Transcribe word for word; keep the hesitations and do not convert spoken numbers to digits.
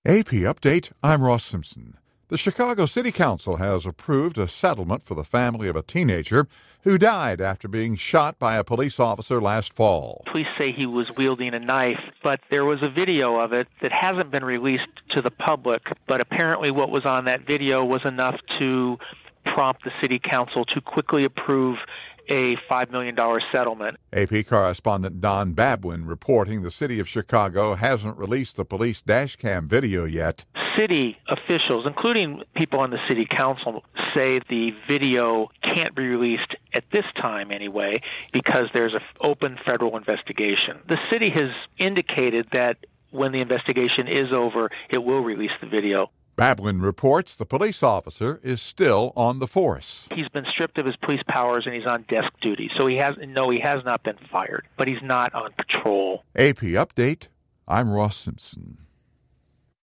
A P Update, I'm Ross Simpson. The Chicago City Council has approved a settlement for the family of a teenager who died after being shot by a police officer last fall. Police say he was wielding a knife, but there was a video of it that hasn't been released to the public. But apparently what was on that video was enough to prompt the City Council to quickly approve a five million dollars settlement. A P correspondent Don Babwin reporting the city of Chicago hasn't released the police dash cam video yet. City officials, including people on the City Council, say the video can't be released at this time anyway because there's an open federal investigation. The city has indicated that when the investigation is over, it will release the video. Babwin reports the police officer is still on the force. He's been stripped of his police powers and he's on desk duty. So he has no, he has not been fired, but he's not on patrol. A P Update, I'm Ross Simpson.